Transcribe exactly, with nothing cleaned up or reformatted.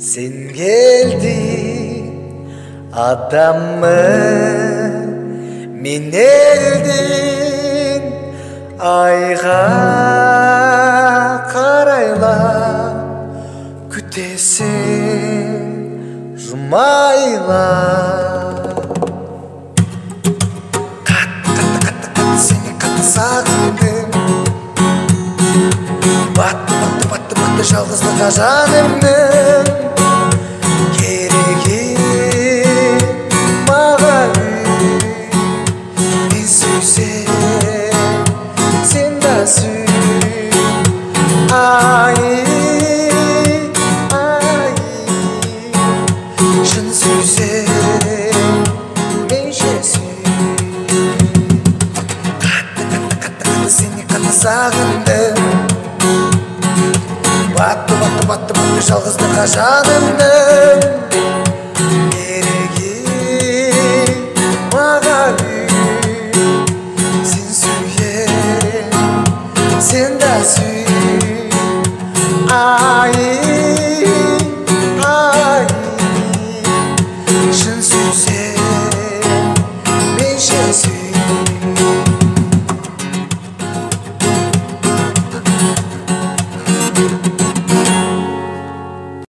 Sen geldin adamım, men elden ayga karayla kütesin jumayla. Katı katı katı katı seni katı sağındım. Battı battı battı battı жалғыздыққа жанымның керегі маған. Мен сүйсем сен да сүй, ай ай. Шын сүйсем менше сүй. Қатты қатты қатты қатты сені қатты сағындым. Battı battı battı battı жалғыздыққа жанымның керегі маған. Сен сүйем сен да сүй, ай.